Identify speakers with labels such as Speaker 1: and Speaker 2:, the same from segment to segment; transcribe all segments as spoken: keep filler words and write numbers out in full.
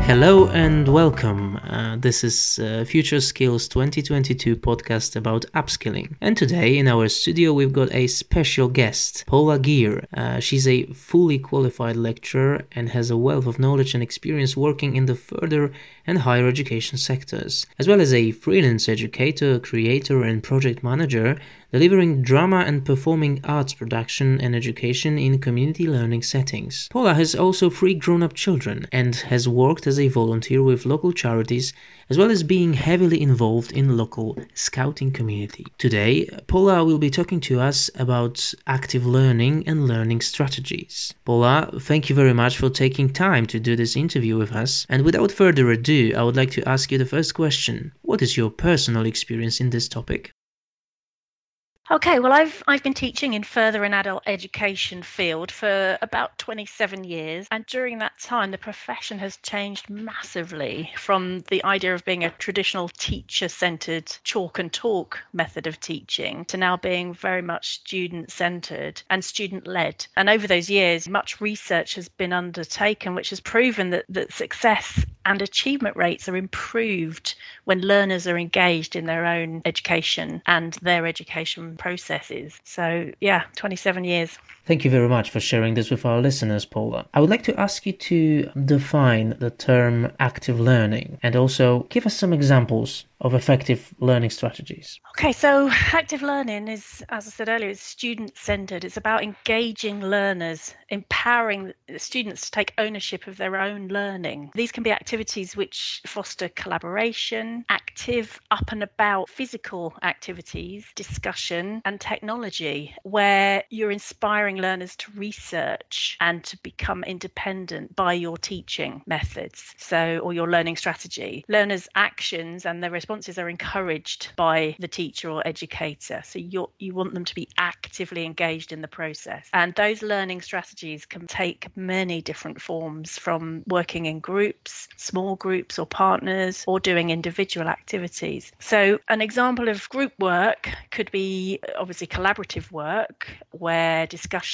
Speaker 1: Hello and welcome. Uh, this is uh, Future Skills twenty twenty-two podcast about upskilling. And today in our studio we've got a special guest, Paula Gear. Uh, she's a fully qualified lecturer and has a wealth of knowledge and experience working in the further and higher education sectors, as well as a freelance educator, creator and project manager, delivering drama and performing arts production and education in community learning settings. Paula has also three grown-up children and has worked as a volunteer with local charities, as well as being heavily involved in local scouting community. Today, Paula will be talking to us about active learning and learning strategies. Paula, thank you very much for taking time to do this interview with us. And without further ado, I would like to ask you the first question. What is your personal experience in this topic?
Speaker 2: Okay, well, I've I've been teaching in further and adult education field for about twenty-seven years, and during that time, the profession has changed massively from the idea of being a traditional teacher-centered chalk and talk method of teaching to now being very much student-centered and student-led. And over those years, much research has been undertaken, which has proven that that success and achievement rates are improved when learners are engaged in their own education and their education processes. So yeah, twenty-seven years.
Speaker 1: Thank you very much for sharing this with our listeners, Paula. I would like to ask you to define the term active learning and also give us some examples of effective learning strategies.
Speaker 2: Okay, so active learning is, as I said earlier, is student-centered. It's about engaging learners, empowering students to take ownership of their own learning. These can be activities which foster collaboration, active, up and about physical activities, discussion and technology, where you're inspiring learners to research and to become independent by your teaching methods, so or your learning strategy. Learners' actions and their responses are encouraged by the teacher or educator. So you you want them to be actively engaged in the process. And those learning strategies can take many different forms, from working in groups, small groups or partners, or doing individual activities. So an example of group work could be obviously collaborative work, where discussion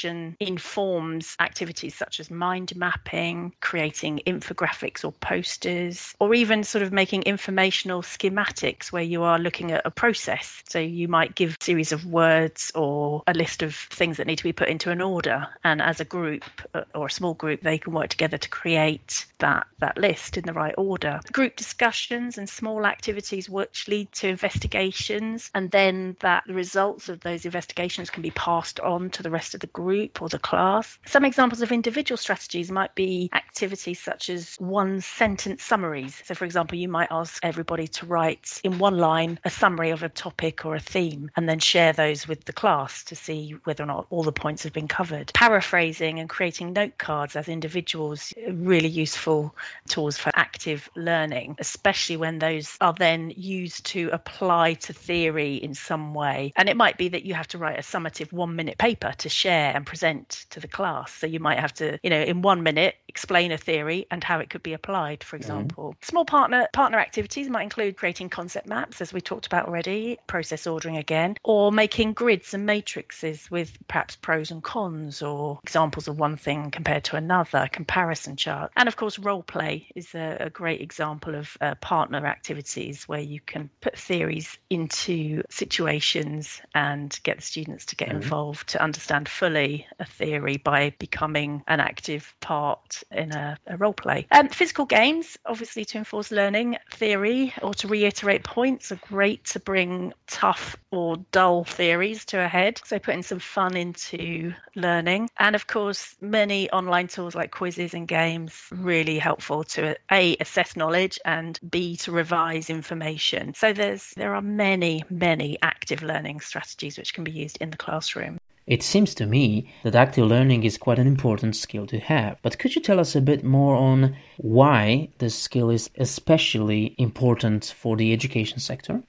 Speaker 2: informs activities such as mind mapping, creating infographics or posters, or even sort of making informational schematics where you are looking at a process. So you might give a series of words or a list of things that need to be put into an order, and as a group or a small group they can work together to create that that list in the right order. Group discussions and small activities which lead to investigations, and then that the results of those investigations can be passed on to the rest of the group or the class. Some examples of individual strategies might be activities such as one sentence summaries. So for example, you might ask everybody to write in one line a summary of a topic or a theme, and then share those with the class to see whether or not all the points have been covered. Paraphrasing and creating note cards as individuals are really useful tools for active learning, especially when those are then used to apply to theory in some way. And it might be that you have to write a summative one minute paper to share and present to the class. So you might have to, you know, in one minute explain a theory and how it could be applied, for example. Mm-hmm. Small partner partner activities might include creating concept maps, as we talked about already, process ordering again, or making grids and matrices with perhaps pros and cons or examples of one thing compared to another, comparison chart. And of course, role play is a, a great example of uh, partner activities where you can put theories into situations and get the students to get mm-hmm. involved to understand fully a theory by becoming an active part in a, a role play. Um, physical games, obviously to enforce learning theory or to reiterate points, are great to bring tough or dull theories to a head. So putting some fun into learning. And of course, many online tools like quizzes and games, really helpful to A, assess knowledge, and B, to revise information. So there's there are many, many active learning strategies which can be used in the classroom.
Speaker 1: It seems to me that active learning is quite an important skill to have, but could you tell us a bit more on why this skill is especially important for the education sector?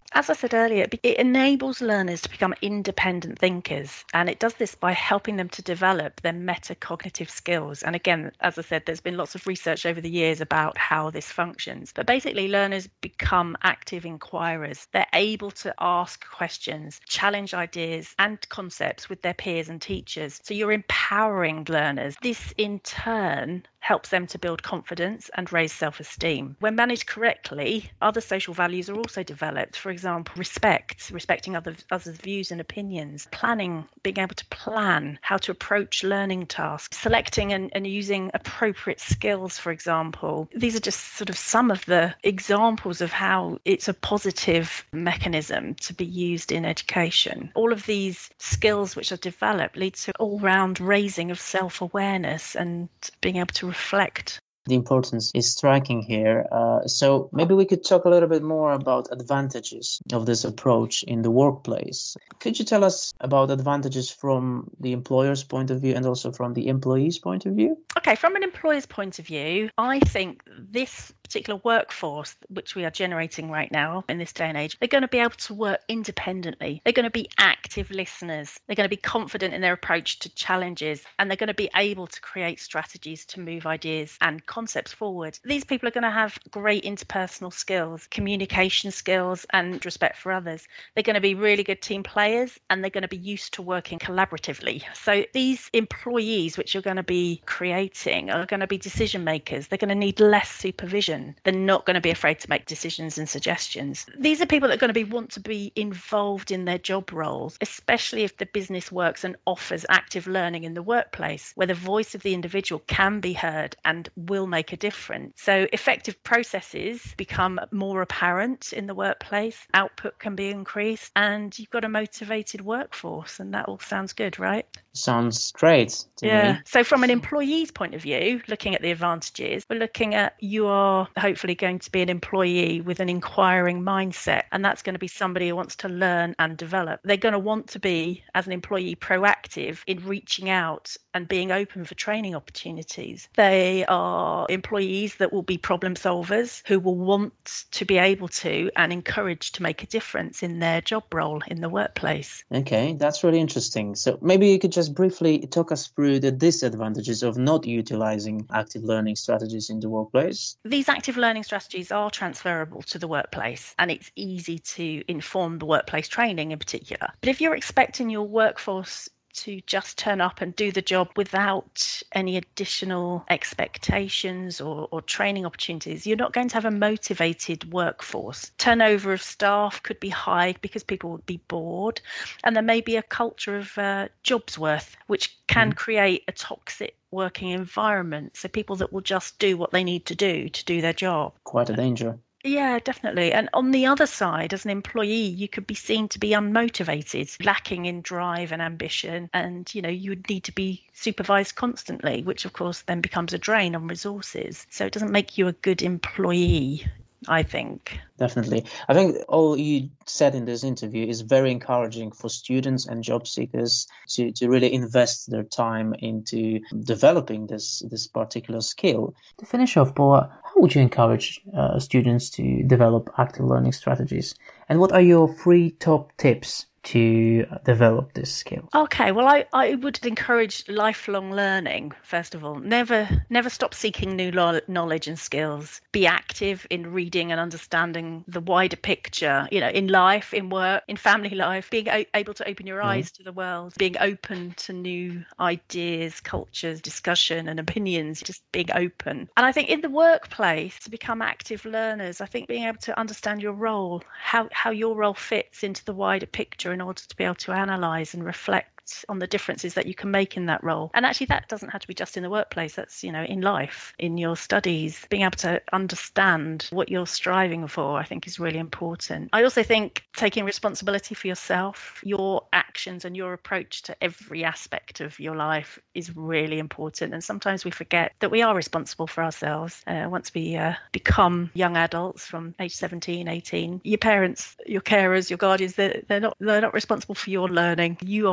Speaker 2: As I said earlier, it it enables learners to become independent thinkers, and it does this by helping them to develop their metacognitive skills. And again, as I said, there's been lots of research over the years about how this functions. But basically, learners become active inquirers. They're able to ask questions, challenge ideas and concepts with their peers and teachers. So you're empowering learners. This, in turn, helps them to build confidence and raise self-esteem. When managed correctly, other social values are also developed. For example, respect, respecting other, others' views and opinions, planning, being able to plan how to approach learning tasks, selecting and, and using appropriate skills, for example. These are just sort of some of the examples of how it's a positive mechanism to be used in education. All of these skills which are developed lead to all-round raising of self-awareness and being able to reflect.
Speaker 1: The importance is striking here. Uh, so maybe we could talk a little bit more about advantages of this approach in the workplace. Could you tell us about advantages from the employer's point of view and also from the employee's point of view?
Speaker 2: Okay, from an employer's point of view, I think this particular workforce which we are generating right now in this day and age, they're going to be able to work independently. They're going to be active listeners. They're going to be confident in their approach to challenges, and they're going to be able to create strategies to move ideas and concepts forward. These people are going to have great interpersonal skills, communication skills, and respect for others. They're going to be really good team players, and they're going to be used to working collaboratively. So these employees which you're going to be creating are going to be decision makers. They're going to need less supervision. They're not going to be afraid to make decisions and suggestions. These are people that are going to be want to be involved in their job roles, especially if the business works and offers active learning in the workplace, where the voice of the individual can be heard and will make a difference. So effective processes become more apparent in the workplace, output can be increased, and you've got a motivated workforce, and that all sounds good, right?
Speaker 1: Sounds great to
Speaker 2: yeah.
Speaker 1: me.
Speaker 2: So from an employee's point of view, looking at the advantages, we're looking at you are hopefully going to be an employee with an inquiring mindset, and that's going to be somebody who wants to learn and develop. They're going to want to be, as an employee, proactive in reaching out and being open for training opportunities. They are employees that will be problem solvers, who will want to be able to and encouraged to make a difference in their job role in the workplace.
Speaker 1: Okay, that's really interesting. So maybe you could just briefly talk us through the disadvantages of not utilizing active learning strategies in the workplace.
Speaker 2: These active learning strategies are transferable to the workplace, and it's easy to inform the workplace training in particular. But if you're expecting your workforce to just turn up and do the job without any additional expectations or, or training opportunities, you're not going to have a motivated workforce. Turnover of staff could be high because people would be bored, and there may be a culture of uh, jobs worth, which can mm. create a toxic working environment. So people that will just do what they need to do to do their job.
Speaker 1: Quite a danger.
Speaker 2: Yeah, definitely. And on the other side, as an employee, you could be seen to be unmotivated, lacking in drive and ambition. And, you know, you would need to be supervised constantly, which, of course, then becomes a drain on resources. So it doesn't make you a good employee, I think.
Speaker 1: Definitely. I think all you said in this interview is very encouraging for students and job seekers to, to really invest their time into developing this, this particular skill. To finish off, Paula, how would you encourage uh, students to develop active learning strategies? And what are your three top tips to develop this skill?
Speaker 2: Okay, well, I, I would encourage lifelong learning, first of all. Never never stop seeking new lo- knowledge and skills. Be active in reading and understanding the wider picture, you know, in life, in work, in family life, being a- able to open your eyes mm. to the world, being open to new ideas, cultures, discussion and opinions, just being open. And I think in the workplace, to become active learners, I think being able to understand your role, how, how your role fits into the wider picture in order to be able to analyse and reflect on the differences that you can make in that role. And actually that doesn't have to be just in the workplace, that's, you know, in life, in your studies. Being able to understand what you're striving for, I think, is really important. I also think taking responsibility for yourself, your actions and your approach to every aspect of your life is really important. And sometimes we forget that we are responsible for ourselves. Uh, once we uh, become young adults from age seventeen, eighteen, your parents, your carers, your guardians, they're, they're not they're not responsible for your learning. You are responsible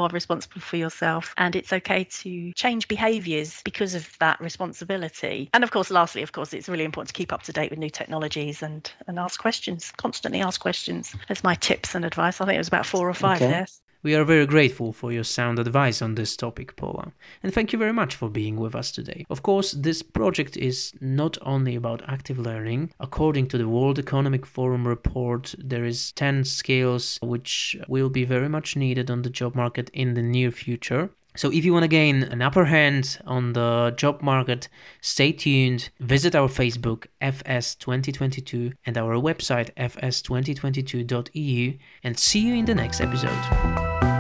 Speaker 2: responsible for yourself, and it's okay to change behaviours because of that responsibility. And of course, lastly, of course, it's really important to keep up to date with new technologies and, and ask questions, constantly ask questions. That's my tips and advice. I think it was about four or five
Speaker 1: Okay.
Speaker 2: there.
Speaker 1: We are very grateful for your sound advice on this topic, Paula, and thank you very much for being with us today. Of course, this project is not only about active learning. According to the World Economic Forum report, there is ten skills which will be very much needed on the job market in the near future. So if you want to gain an upper hand on the job market, stay tuned, visit our Facebook F S twenty twenty-two and our website f s twenty twenty-two dot e u, and see you in the next episode.